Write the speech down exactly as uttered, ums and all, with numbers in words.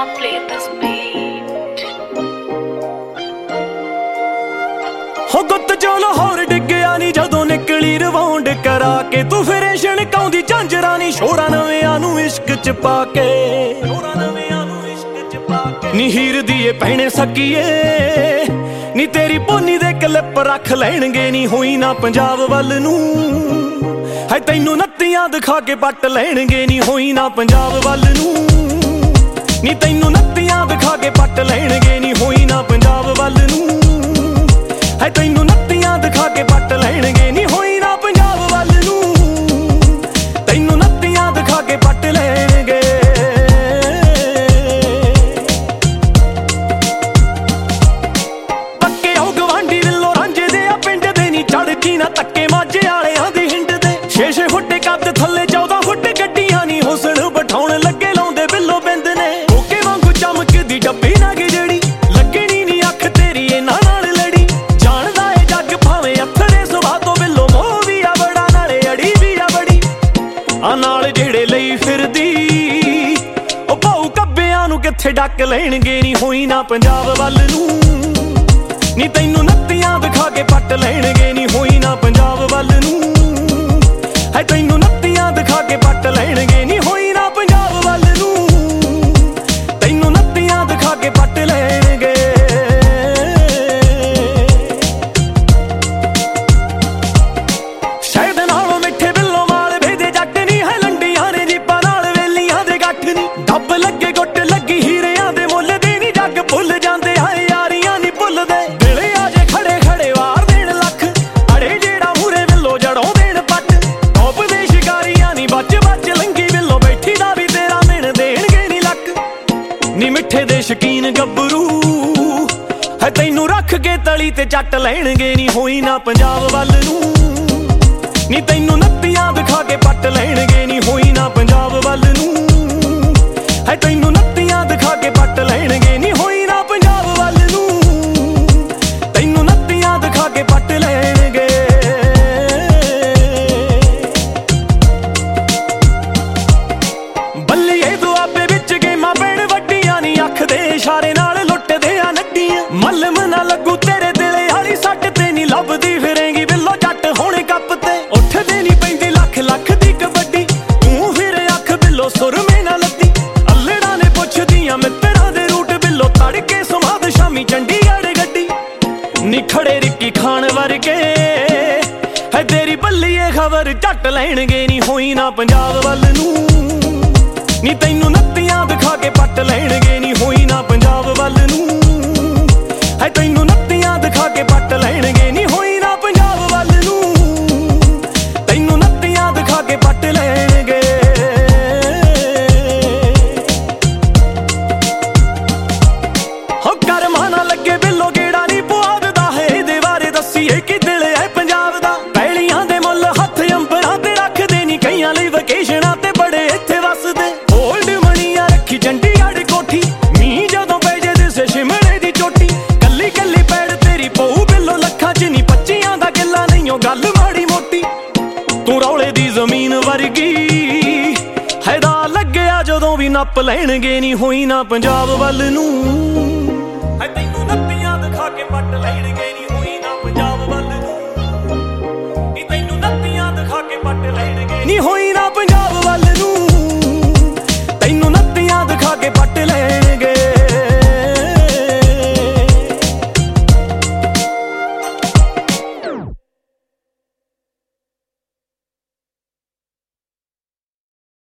Now play this beat. हो गुत चो लाहौर डिग्गिया नी जदों निकली रवाउंड करा के तू फिर छणकाउंदी झांजरां नी शोरां नविआं नूं इश्क च पाके शोरां नविआं नूं इश्क च पाके नी हीर दी ए भैणे सकीए नी तेरी पोनी दे क्लिप रख लैणगे नी होई ना पंजाब वल नूं है तैनूं नत्तियां दिखा के पट लैणगे नी होई ना पंजाब वल नूं नी तैनूं नत्तियां दिखा के पट लैणगे नी होई ना पंजाब वल नूं है तैनूं नत्तियां दिखा के पट लैणगे नी होई ना पंजाब वल नूं तैनूं नत्तियां दिखा के पट लैणगे पक्के हो गवांढी विल्लो रांझे दे आ पिंड दे नी चढ़ ना तक्के माझे वालियां दी हिंड दे छे छे फुट कद थल्ले चौदह फुट गड्डियां नी हुसन बिठाउण लगे लाउंदे बिल्लो बिंद ने ओके वांगू चमकदी डब्बी ना गी जेड़ी लगणी नी अख तेरी इन्हां नाल लड़ी जानदा ए जग भावें अथरे सुभा तो बिल्लो मोह वी आ बड़ा नाले अड़ी वी आ बड़ी आ नाल जेड़े लई फिरदी ओ भाऊ कब्बियां नूं कित्थे डक लैणगे नी होई ना पंजाब वल नूं नी तैनूं नत्तियां दिखा के पट लैणगे नी होई ना पंजाब वल नूं है तैनूं नत्तियां दिखा के पट लैणगे नी होई ना पंजाब वल नूं तैनूं नत्तियां दिखा के पट लैणगे शायद नालों मिठे बिल्लो माल भेजे जट नी है लंडियां ने जीपां नाल वेलियां दे गठ नी डब लगे गुट लगी हीरियां दे मुੱਲ दे नी जग भुੱਲ ਜਾਂਦੇ हाय यारियां नी भुੱਲਦੇ दिले आजे खड़े खड़े वार देण लख अड़े जेड़ा मूरे विल्लो जड़ों देण पट टॉप दे शिकारियां नी बच बच लंगी विल्लो बैठी दा भी तेरा मिण देणगे नी लक नी मिठे दे शकीन गब्बरू है तैनूं रख के तली ते चट लैणगे नी होई ना पंजाब वल नूं नी तैनूं नत्तियां दिखा के पट लैणगे नी होई ना पंजाब वल नूं है तैनूं नत्तियां दिखा के पट लैणगे नी होई ना पंजाब वल नूं तैनूं नत्तियां दिखा के पट लैणगे बल्लीए दुआबे विच गेमां पैण वड्डियां नी अख दे इशारे नाल लुੱਟਦੇ आ नड्डियां मलम ना लगू तेरे दिले वाली सट ते नी लभदी फिरेंगी बिल्लो जट होणे कप ते उठदे नी पैंदी लख लख दी कबड्डी तूं फिर अख बिल्लो सुरमे ना लद्दी अल्लड़ां ने पुछदियां मित्तरां दे रूट बिल्लो तड़के समाद शामी चंडीगढ़ गड्डी नी खड़े रिक्की खान वर्गे है तेरी बल्लीए खबर झट लैणगे नी होई ना पंजाब वल नूं नी तैनूं नत्तियां दिखा के पट लैणगे नी होई ना पंजाब वल नूं है तैनूं नत्तियां दिखा के पट लैणगे नी होई ना पंजाब वल नूं तैनूं नत्तियां दिखा के पट लैणगे हो करमां ना लगे बिल्लो गेड़ा नी पुआद दा है इहदे बारे दस्सीए कि दिल है पंजाब दा पैलियां दे मुੱਲ हत्थ अंबरां ते रखदे नी कईयां लई वकेशनां ते बड़े इत्थे वसदे ओल्ड मणियां रखी चंडीगढ़ कोठी मींह जदों पै जे दिसे शिमले दी चोटी कल्ली कल्ली पैड़ तेरी पऊ बिल्लो लखां च नी पच्चियां दा किल्ला नहीं गल माड़ी मोटी तू रौले दी जमीन वर्गी हैदा लगया जदों भी नप लैणगे नी होई ना पंजाब वल नूं।